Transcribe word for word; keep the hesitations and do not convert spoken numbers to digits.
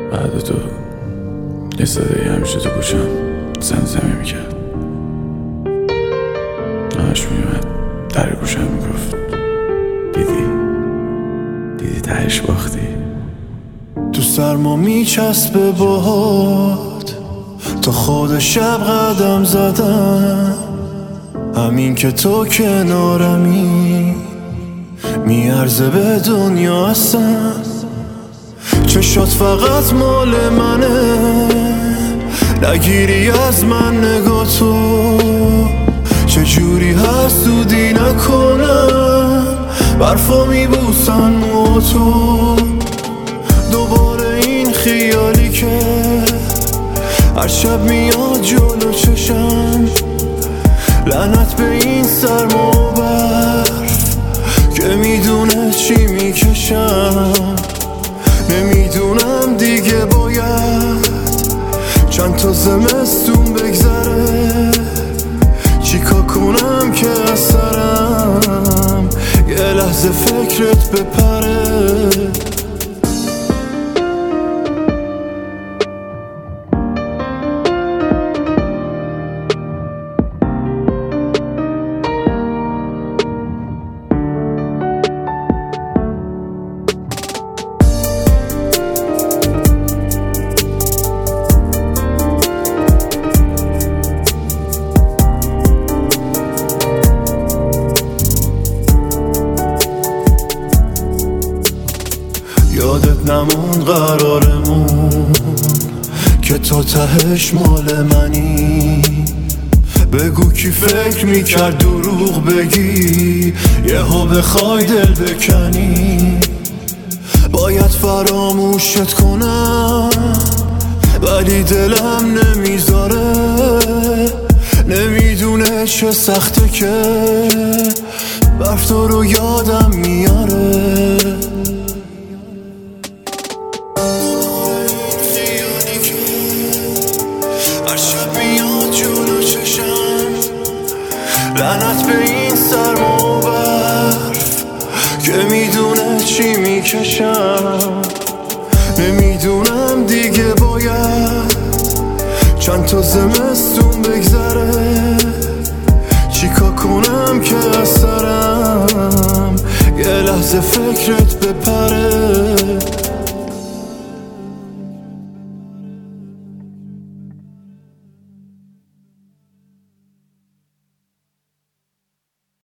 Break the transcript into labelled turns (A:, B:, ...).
A: بعد تو یه صدایی همیشه تو گوشم زمزمه میکرد، همش میومد در گوشم میگفت دیدی دیدی تهش باختی.
B: تو سرما میچسبه باد تا خود شب قدم زدم، همین که تو کنارمی میارزه به دنیا هستم. چشات فقط مال منه، نگیری از من نگاه تو، چجوری حسودی نکنم برفا میبوسن مو تو. دوباره این خیالی که هر شب میاد جلو چشم، لعنت به این سرما و برف که میدونه چی میکشم. نمیدونم دیگه باید چند تا زمستون بگذره، چیکار کنم که از سرم یه لحظه فکرت بپره. یادت نمون قرارمون که تو تهش مال منی. بگو کی فکر میکرد دروغ بگی یهو بخوای دل بکنی. باید فراموشت کنم ولی دلم نمیذاره، نمیدونه چه سخته که برف تو رو یادم میاره. هر شب میاد جلو چشم، لعنت به این سرما و برف که میدونه چی میکشم. نمیدونم دیگه باید چند تا زمستون بگذره، چیکار کنم که از سرم یه لحظه فکرت بپره.